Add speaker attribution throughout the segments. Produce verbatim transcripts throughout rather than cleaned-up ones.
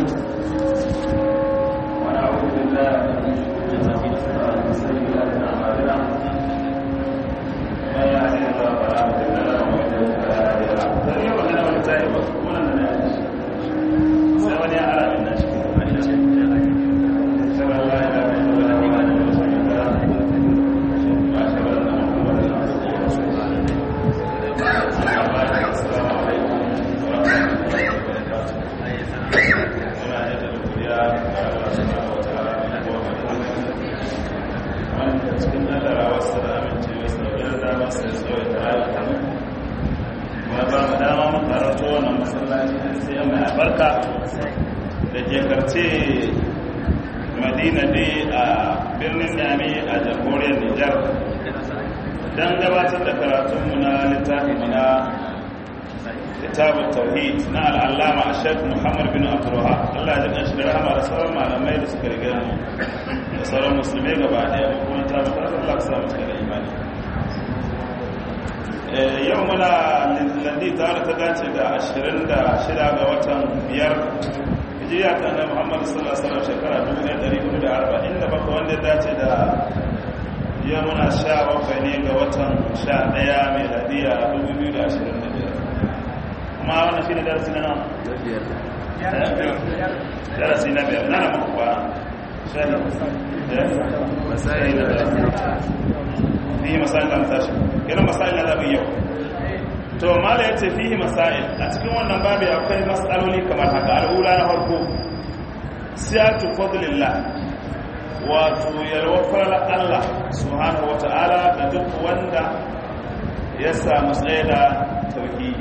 Speaker 1: ونعوذ بالله من شرور انفسنا ومن سيئات اعمالنا من يهده الله فلا مضل له ومن يضلل فلا هادي له ذريعه ولا ملتاي وسكونا من الناس سواء على الناس سواء لا اله الا الله وحده لا شريك له واشهد ان محمدا عبده ورسوله السلام عليكم ورحمه الله وبركاته muna da godiya ga Allah subhanahu wa ta'ala da kuma wanda cikin nadarawa su da amincewa su da dama su zo ya tare da mu kuma ba mu dama mu karanto wannan masallaci din sai mai albarka da ke karce Madina dai a birnin Niamey a jamhuriyar Nijar dan gabatar da karatun mu na littafin na كتاب التوحيد نا العلامة الشيخ محمد بن عبد الوهاب الله يجزاه خير رحمه رسول malamai da suka riga mu da sauran musulmai gaba daya kuma ta bukata Allah ya sa mu cikin imani eh yau muna landi tare ta dace da ashirin da shida ga watan biyar hijriya ta Annabi Muhammad sallallahu alaihi wasallam shekara dubu ɗaya da ɗari hudu da arba'in da bakwai wanda ya dace da yau muna sha bakwai ne ga watan sha ɗaya miladiya dubu biyu da ashirin da biyar ma wannan shi ne darasi na nan darasi na biyar na na muku kwana masai na fihi masail da matashi yana masail na zaɓin yau to mala ya ce fihi masail a cikin wannan babu akwai matsaloli kamar haka al'ula na farko siyatu fadlillah wato yalwafar Allah subhanahu wa ta'ala da duk wanda ya samu tsaye da tauhidi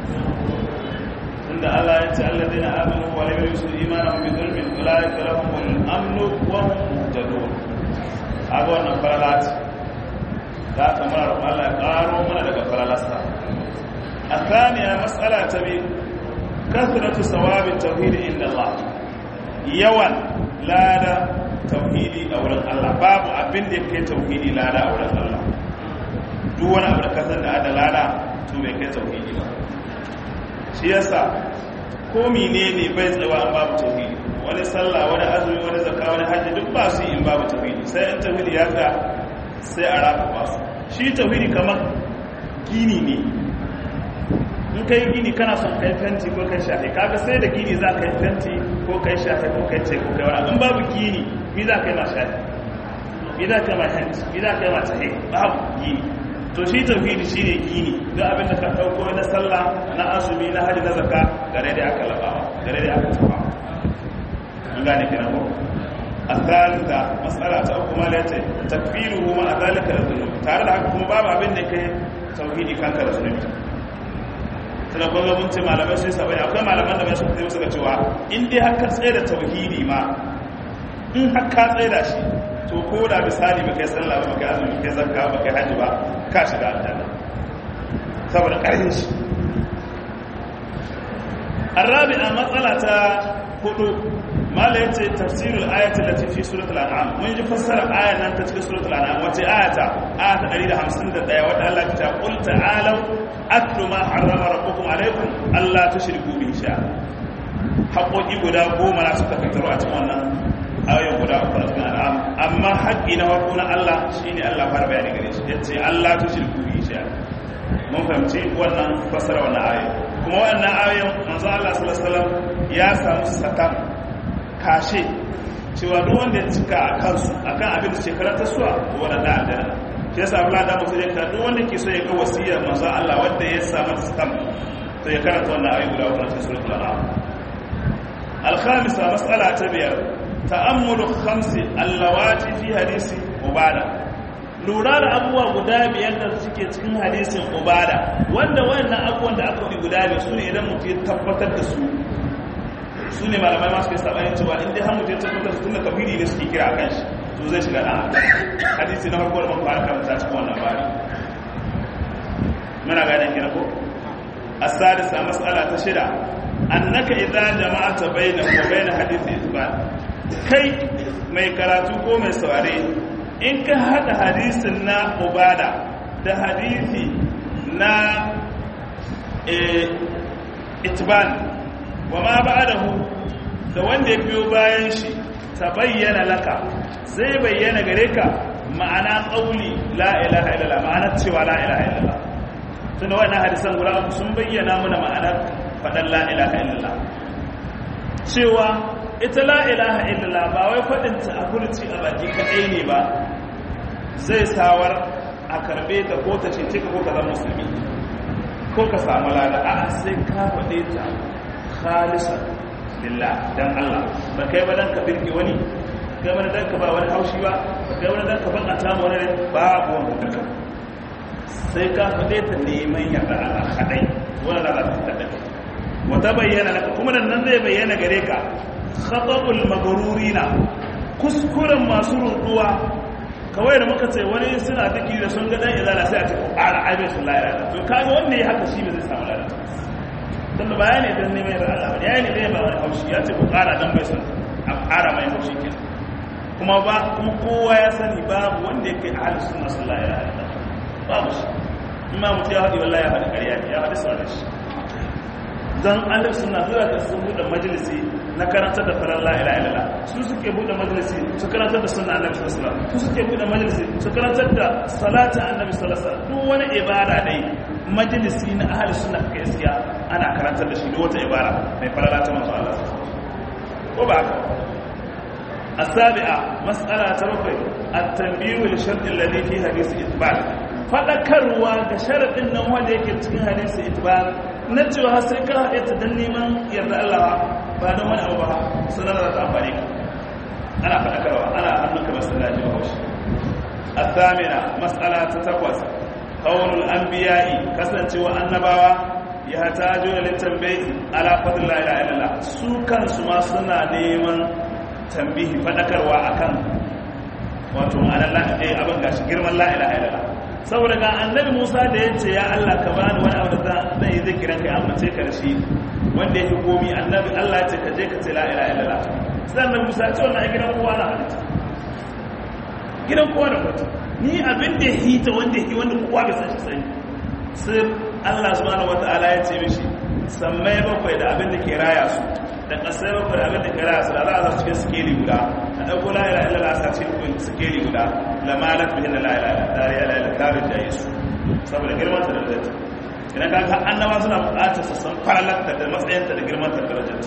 Speaker 1: da Allah ya ce alladheena amanu wa lam yushriku imanahum bi dhulmin ulaika lahumul amnu wa hum muhtadun aga wannan faralat da kamar Allah ya karo mana daga faralasta athaniya mas'ala ta bi kathratu sawabi tauhid inda Allah yawan lada tauhidi a wurin Allah babu abin da yake tauhidi lada a wurin Allah duk wani abu da kasar da ada lada to bai kai tauhidi ba shi yasa ko menene bai tsawa an babu tauhidi wani sallah wani azumi wani zakka wani hajji duk ba su in babu tauhidi sai in tauhidi ya ga sai a rafa ba su shi tauhidi kamar gini ne in kai gini kana son kai fenti ko kai shafe kaga sai da gini za ka yi fenti ko kai shafe ko kai ce ko kai wani in babu gini mi za ka yi ma shafe mi za ka yi ma fenti mi za ka yi ma tahe babu gini to shi tauhidi shine gini duk abin da ka dauko na sallah na azumi na haji na zakka gare da aka labawa gare da aka tafa an gane kina ko asalta mas'ala ta uku ma lace takfiruhu ma azalika dhunub tare da haka kuma babu abin da kai tauhidi kanka da zunubi tana kuma mun ce malamai sai sabai akwai malaman da mai suka yi suka cewa in dai har ka tsaye da tauhidi ma in har ka tsaye da shi to ko da misali ba kai sallah ba kai azumi kai zakka ba kai haji ba ka shiga aljanna saboda ƙarfin shi arabi'a matsala ta hudu mala yace tafsirul ayati lati fi suratul an'am mun ji fassara ayan nan ta cikin suratul an'am wace ayata ayata ɗari da hamsin da ɗaya wanda Allah ya ce qul ta'alu atlu ma harrama rabbukum alaykum alla tushriku bihi shay'a haƙoƙi guda goma na suka fitar a cikin wannan ayoyin guda uku a cikin al'am amma haƙƙi na farko na Allah shine Allah fara bayani gare shi yace Allah ta shirku bi shi mun fahimci wannan fasara wannan ayoyi kuma wannan ayoyin manzo Allah sallallahu alaihi wasallam ya samu sakan kashe cewa duk wanda ya cika a kansu akan abin da shekarar ta suwa ko wanda da aljanna shi yasa Allah da musu yake duk wanda ke so ya ga wasiyar manzo Allah wanda ya samu sakan to ya karanta wannan ayoyi guda uku a cikin suratul an'am al-khamisa mas'ala ta biyar ta'ammulu khamsi allawati fi hadisi ubada lura da abubuwa guda biyar da suke cikin hadisin ubada wanda wannan abubuwan da aka yi guda biyar su ne idan mutum ya tabbatar da su su ne malamai masu kai sabanin cewa inda har mutum ya tabbatar da su tun da kafiri ne suke kira kan shi to zai shiga ɗan hadisi na farko da muka fara karanta cikin wannan bari muna gane kira ko as-sadisa mas'ala ta shida annaka idza jama'ata bainahu wa bain hadisi isbat kai mai karatu ko mai saurare in ka hada hadisin na ubada da hadisi na itban wa ma ba'dahu da wanda ya biyo bayan shi ta bayyana laka zai bayyana gare ka ma'ana qauli la ilaha illallah ma'ana cewa la ilaha illallah tunda wannan hadisan guda uku sun bayyana mana ma'anar fadan la ilaha illallah cewa ita la ilaha illallah ba wai fadin ta a kurci a baki kadai ne ba zai sawar a karbe ta ko ta cece ka ko ka zama musulmi ko ka samu lada a sai ka fade ta khalisan lillah dan Allah ba kai ba dan ka birge wani kai ba dan ka ba wani haushi ba ba kai ba dan ka ban ata mu wani babu wanda duka sai ka fade ta neman yarda Allah kadai wala la ta kada wata bayyana laka kuma nan zai bayyana gare ka khata'ul magrurina kuskuren masu ruduwa kawai da muka ce wani suna diki da sun ga dan izala sai a ce ƙara aibe sun la ilaha to kaga wanda ya haka shi ba zai samu lada dan da bayani dan ne mai Allah ba yayi ne dai ba wani haushi ya ce ku ƙara dan bai san a ƙara mai haushi kenan kuma ba kuma kowa ya sani babu wanda yake ahli sunna sallallahu alaihi wasallam babu shi imma mutum ya hadi wallahi ya hadi ƙarya ya hadi sanar shi dan ahli sunna zuwa ga sun buɗe majalisi na karantar da farar la ilaha illallah su suke buɗe majalisi su karantar da sunna annabi sallallahu alaihi wasallam su suke buɗe majalisi su karantar da salata annabi sallallahu alaihi wasallam duk wani ibada dai majalisi na ahli sunna gaskiya ana karantar da shi duk wata ibada mai farala ta manzo Allah ko ba haka asabi'a mas'ala ta bakwai at-tanbihu li shart alladhi fi hadith itbal fadakarwa ga sharadin nan wanda yake cikin hadisi itbal na cewa har sai ka haɗe ta don neman yarda Allah ba don wani abu ba sanar da ta amfani ka ana faɗakarwa ana hannunka masallaci ba haushi a samina matsala ta takwas kawunul an biyayi kasancewa annabawa ya hata juna littambai ala fadin la'ila ilala su kansu ma suna neman tambihi faɗakarwa akan wato ma'anar la'ila abin gashi girman la'ila ilala saboda ga annabi Musa da ya ce ya Allah ka bani wani abu da zan yi zikiran kai amince ka da shi wanda yake komi annabi Allah ya ce ka je ka ce la ilaha illallah sai annabi Musa ya ce wannan gidan kowa na halitta gidan kowa da kwata ni abin da hita wanda yake wanda kowa bai san shi sai sai Allah subhanahu wataala ya ce mishi sammai bakwai da abin da ke raya su da kasai bakwai da abin da ke raya su da za a cikin sikeli guda a ɗauko la ilaha illallah sa cikin sikeli guda la malak bihin la ilaha illallah la ilaha illallah karin jaye su saboda girman ta da darajarta idan ka ga annaba suna buƙatar su san faralarta da matsayinta da girman ta da darajarta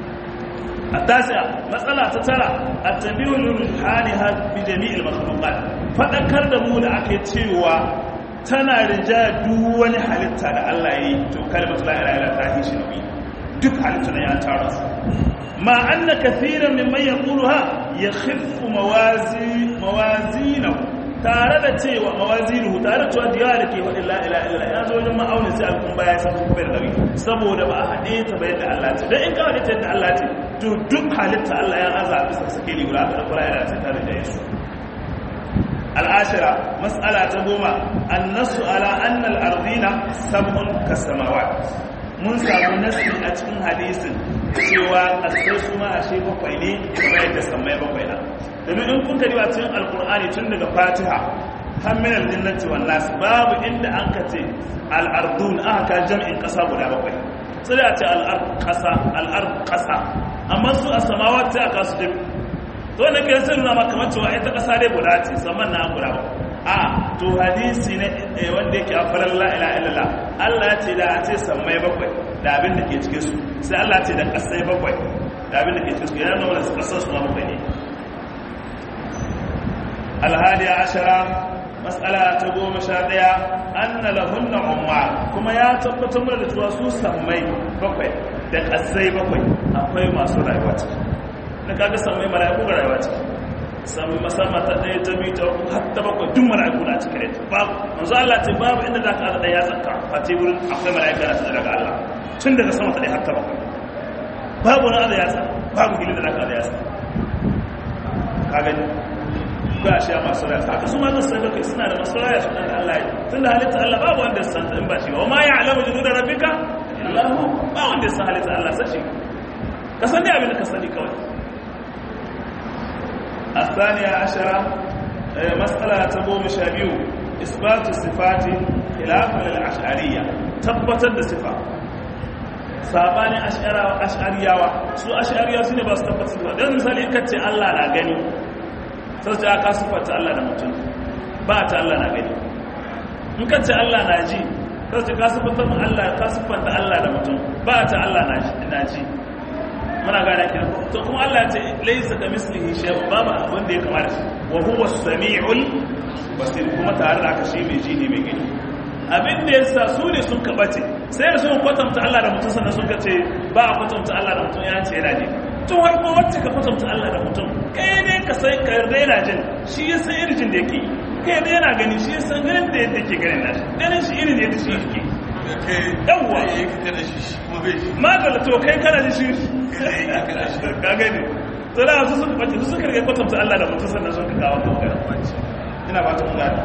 Speaker 1: a tasiya matsala ta tara at-tabi'u lil-ruhaniha bi jami'il makhluqat fadakar da mu da ake cewa tana rinjaya duk wani halitta da Allah ya yi to kalmatu la ilaha illallah ta hishi nabi duk halitta ne ya tara su ma anna kathiran mimman yaquluha yakhiffu mawazi mawazinahu tare da cewa mawazinuhu tare da cewa diya da ke wadin la ilaha illallah ya zo wajen ma'aunin sai alkun baya san kuma da nabi saboda ba a hade ta bayan da Allah ce dan in ka hade ta da Allah ce to duk halitta Allah ya azza bisa sake ni guda da fara yana sai tare da Yesu al-ashira mas'ala ta goma an-nasu ala anna al-ardina sab'un kasamawat mun samu nasi a cikin hadisin cewa kasai su ma ashe bakwai ne kamar yadda sammai bakwai na domin in kun kari ba cikin alkur'ani tun daga fatiha har min al-jinnati wan nas babu inda an kace al-ardun aka jam'in kasa guda bakwai sai a ce al-ard kasa al-ard kasa amma su a samawat sai aka su dabi to ne ke sai nuna maka kamar cewa ita kasa dai guda ce saman na guda bakwai a to hadisi ne wanda yake afalan la ilaha illallah Allah ya ce da a ce sammai bakwai da abin da ke cikin su sai Allah ya ce da kasai bakwai da abin da ke cikin su yana nuna su kasar su ma bakwai ne alhadiya ashara mas'ala ta goma sha ɗaya anna lahunna umma kuma ya tabbatar mana da cewa su sammai bakwai da kasai bakwai akwai masu rayuwa ciki na kaga sammai mala'iku ga rayuwa ciki sami musamman ta ɗaya ta biyu ta har ta bakwai duk mala'iku na cikin rai babu manzo Allah ce babu inda za ka haɗa ɗaya tsaka a ce wurin akwai mala'ika na tsaye daga Allah tun daga sama ta ɗaya har ta bakwai babu na ada yatsa babu gilin da za ka ada yatsa ka gani ba a shiya masu raya haka su ma zan sai bakwai suna da masu raya suna da Allah tun da halitta Allah babu wanda ya san in ba shi ba wa ma ya alamu judu da rabbika illahu ba wanda ya san halitta Allah sai shi ka sani abin da ka sani kawai الثانية عشرة مسألة تقوم شابيو إثبات الصفات خلافا للأشعرية تبتد الصفات sabanin ash'ariyawa su ash'ariyawa su ne ba su tabbatar da don misali in kace Allah na gani sai ta ka sifanta Allah da mutum ba ta Allah na gani in kace Allah na ji sai ta ka sifanta Allah ka sifanta Allah da mutum ba ta Allah na ji na ji muna gane kin to kuma Allah ya ce laysa kamislihi shay'un babu abin da ya kamata wa huwa as-sami'ul basir kuma tare da haka shi mai ji ne mai gani abin da yasa su ne sun kabace sai da sun kwatanta Allah da mutum sannan sun ka ce ba a kwatanta Allah da mutum ya ce yana ji tun har ko wacce ka kwatanta Allah da mutum kai ne ka sai ka raina jin shi ya san irin jin da yake kai ne yana gani shi ya san ganin da yake ganin nashi ganin shi irin da yake shi yake yawwa magana to kai kana ji shi ka gani to da su suka bace su suka rage kwatanta Allah da mutum sannan sun ka kawo kokara ina ba ta mun gani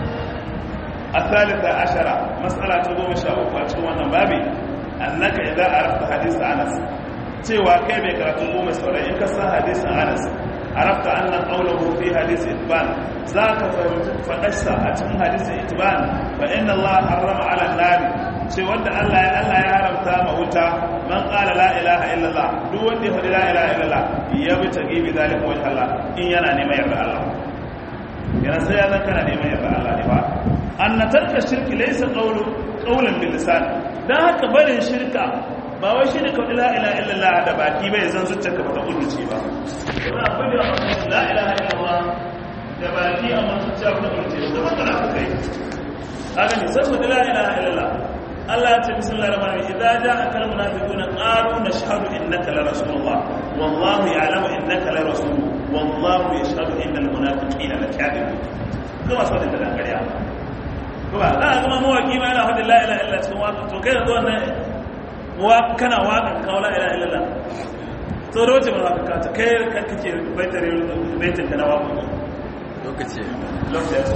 Speaker 1: الثالثة عشرة مسألة تقوم شاوك وأتكون بابي أنك إذا عرفت حديث أنس سوى كيف يكرتون قوم سوري إنك سا حديث أنس عرفت أن قوله في حديث إتبان ذاك فقشت أتم حديث إتبان فإن الله حرم على النار سوى أن الله الله يحرم تام وتا من قال لا إله إلا الله دون دي لا إله إلا الله يبتغي بذلك وجه الله إن ينعني ما يرضى الله yana sai ya zaka na neman yarda Allah ne ba an tarka shirki laysa qawlu qawlan bil lisan dan haka barin shirka ba wai shirka la ilaha illallah da baki bai zan zuciyarka ba ta kudurci ba ba bari la ilaha illallah da baki amma zuciyarka ta kudurci da magana ka kai kaga ne sai la ilaha illallah Allah ya ce bismillahir rahmanir rahim idza ja'aka al munafiquna qalu nashhadu innaka la rasulullah wallahu ya'lamu innaka la rasuluhu wallahu yashhadu innal munafiqina lakadibun kuma sai da kariya kuma da kuma mawaki ma yana hadin la ilaha illa cikin waka to kai da wannan wa kana waka ka la ilaha illa to roje ba ka ka kai kake baitare baitin kana waka lokaci lokaci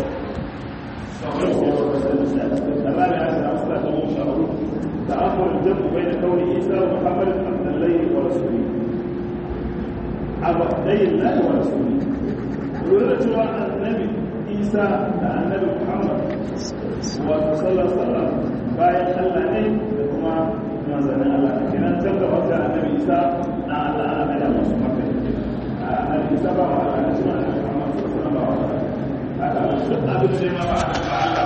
Speaker 1: الله يعز أصلاته وشعره تأخر الجمع بين كون عيسى ومحمد عبد الله ورسوله عبد الله ورسوله ولولا جواب النبي عيسى النبي محمد صلى الله عليه وسلم باين الله ne da kuma manzannin Allah kenan can gaba da annabi Isa na Allah ana mai da musu maka annabi Isa ba wa Allah ne kuma annabi Muhammad sallallahu alaihi wasallam ba wa haka duk abin da ma ba